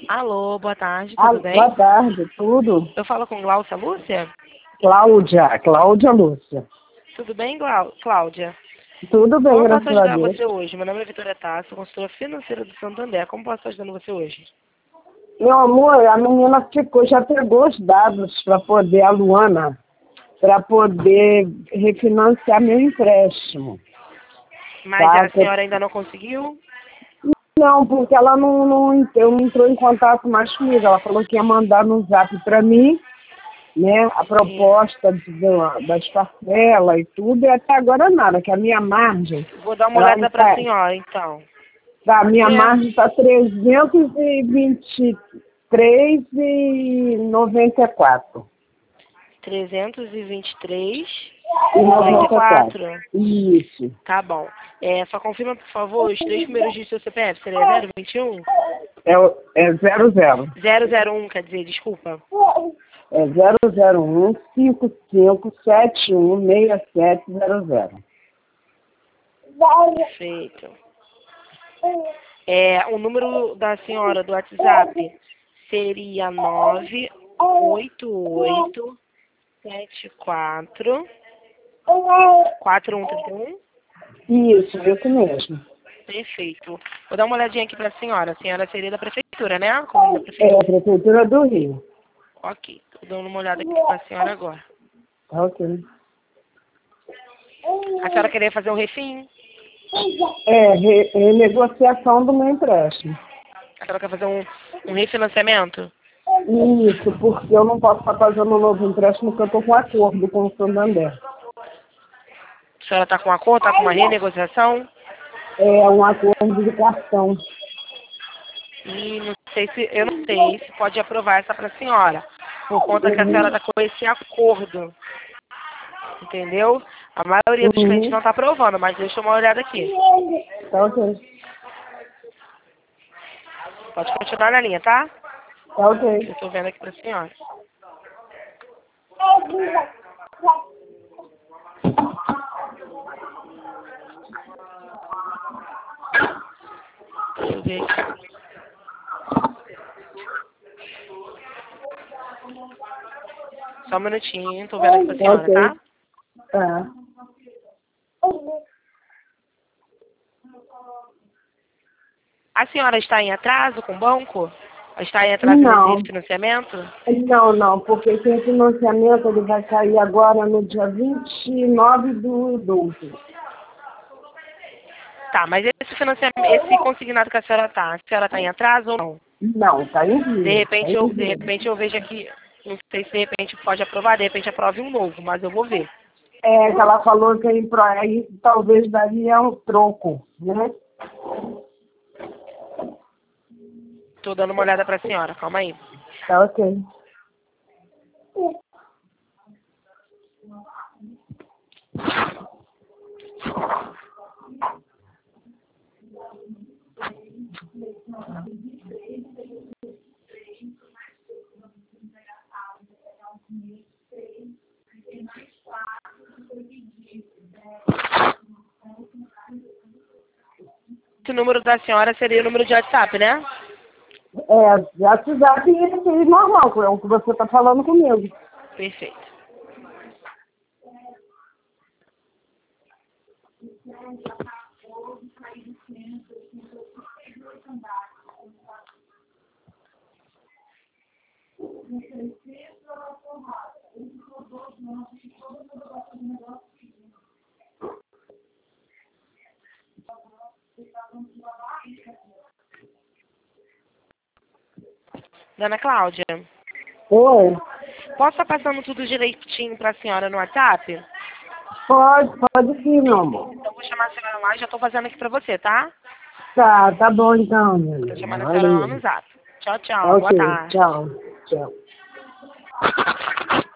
Alô, boa tarde, tudo bem? Boa tarde, tudo? Eu falo com Glaucia Lúcia? Cláudia Lúcia. Tudo bem, Cláudia? Tudo bem, Como eu posso graças a ajudar Deus. você hoje? Meu nome é Vitória Tasso, consultora financeira do Santander. Como posso estar ajudando você hoje? Meu amor, a menina já pegou os dados para poder, a Luana, para poder refinanciar meu empréstimo. Mas Tá? a senhora ainda não conseguiu? Não, porque ela não entrou em contato mais comigo. Ela falou que ia mandar no zap para mim, né, a proposta das parcelas e tudo, e até agora nada, que a minha margem, Vou dar uma ela olhada não para a tá, senhora, então. a minha É, margem está 323,94. 323,94. Isso. Tá bom. Só confirma, por favor, os três primeiros dígitos do seu CPF. Seria 021? É 00. 001, quer dizer, desculpa. É 001 5571 6700. Perfeito. O número da senhora do WhatsApp seria 988744131. Isso mesmo. Perfeito. Vou dar uma olhadinha aqui para a senhora. A senhora seria da prefeitura, né? Como da É prefeitura. a Prefeitura do Rio. Ok. Tô dando uma olhada aqui para a senhora agora. Tá ok. A senhora queria fazer um refim? Renegociação do meu empréstimo. A senhora quer fazer um refinanciamento? Isso, porque eu não posso estar fazendo um novo empréstimo porque eu estou com acordo com o Santander. A senhora está com acordo? Está com uma renegociação? É um acordo de cartão. E eu não sei se pode aprovar essa para a senhora, por conta que a senhora está com esse acordo, entendeu? A maioria dos clientes não está aprovando, mas deixa eu dar uma olhada aqui. Tá ok. Pode continuar na linha, tá? Tá ok. Eu estou vendo aqui para a senhora. Deixa eu ver aqui. Só um minutinho, estou vendo aqui para a senhora, Ok. tá? Tá. A senhora está em atraso com o banco? Está em atraso Não. nesse financiamento? Não, porque esse financiamento ele vai cair agora no dia 29/12. Tá, mas esse financiamento, esse consignado que a senhora está em atraso ou não? Não, tá em De dia. repente eu vejo aqui, não sei se de repente pode aprovar, de repente aprove um novo, mas eu vou ver. É, que ela falou que aí talvez daria um troco, né? Tô dando uma olhada pra senhora, calma aí. Tá ok. O número da senhora seria o número de WhatsApp, né? WhatsApp é normal, é o que você tá falando comigo. Perfeito. Dona Cláudia, Oi? posso estar passando tudo direitinho pra senhora no WhatsApp? Pode sim, meu amor. Então vou chamar a senhora lá e já tô fazendo aqui pra você, tá? Tá bom então, meu Tô amigo. chamando a senhora lá Valeu. no Zap. Tchau, Tá tchau. Boa ok, tarde. tchau. Tchau.